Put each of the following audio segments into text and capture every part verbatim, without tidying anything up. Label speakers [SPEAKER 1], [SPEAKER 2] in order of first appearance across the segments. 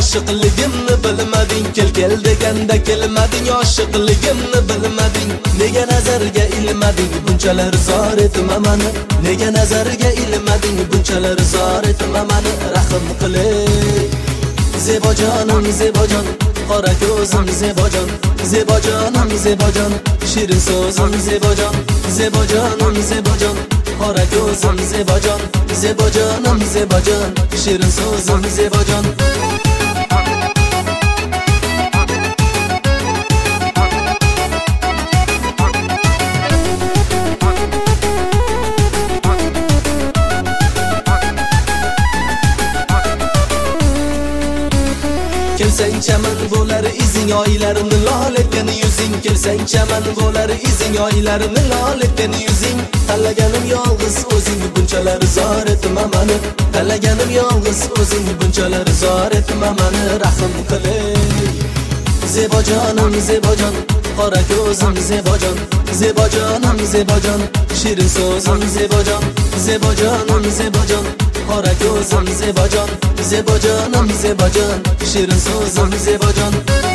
[SPEAKER 1] oshiqligimni bilmading, kel kel deganda kelmading, oshiqligimni bilmading. Nega nazarga ilmading, bunchalar zor etma mani. Nega nazarga ilmading, bunchalar zor etma mani. Rahim qilay Zebojonim zebojon, qora ko'zim zebojon, zebojonim zebojon, shirin so'zim zebojon, zebojonim zebojon, qora ko'zim zebojon, zebojonim zebojon, shirin so'zim zebojon. Kelsang chaman bo'lar izing, oylarimni lol etgan yuzing. Kelsang chaman bo'lar izing, oylarimni lol etgan yuzing. Tanlaganim yolg'iz o'zing, bunchalar zor etma mani. Tanlaganim yolg'iz o'zing, bunchalar zor etma mani. Rahim qilay Zebojonim zebojon, qora ko'zim zebojon, zebojonim zebojon, shirin so'zim zebojon, zebojonim zebojon, qora ko'zim zebojon, zebojonim zebojon, shirin so'zim zebojon.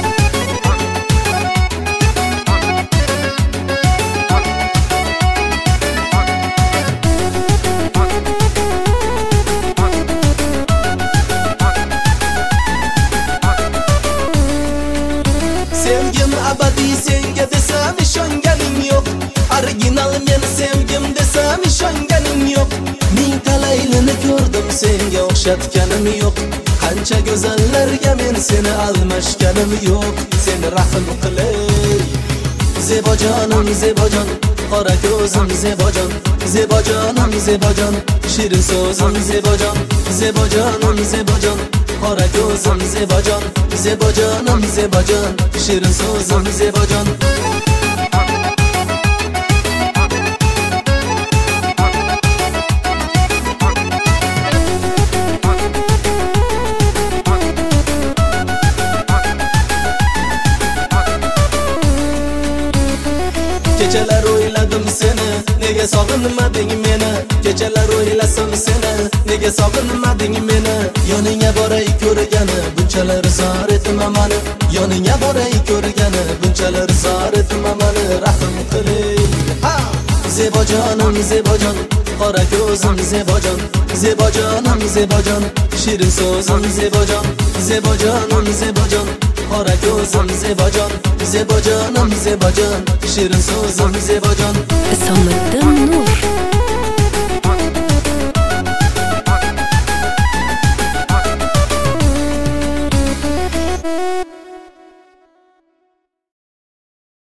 [SPEAKER 1] Sevgim abadiy senga desam ishonganim yo'q. Original men sevgim desam ishonganim yo'q. Ming talaylini ko'rdim senga o'xshatganim yo'q. Qancha go'zallarga men seni almashganim yo'q. Sen rahim qilay Zebojonim zebojon, qora ko'zim zebojon, zebojonim zebojon, shirin so'zim zebojon, zebojonim zebojon, qora ko'zim zebojon, zebojonim zebojon, shirin so'zim zebojon. Kechalar o'yladim seni, nega sog'inmading meni? Kechalar o'ylasam seni, nega sog'inmading meni? Yoningga boray ko'rgani, bunchalar zor etma mani. Yoningga boray ko'rgani, bunchalar zor etma mani. Rahim qilay ha Zebojonim zebojon, qora ko'zim zebojon, zebojonim zebojon, shirin so'zim zebojon, zebojonim zebojon, qora ko'zim zebojon, zebojonim zebojon, shirin so'zim zebojon.
[SPEAKER 2] Isomiddin Nur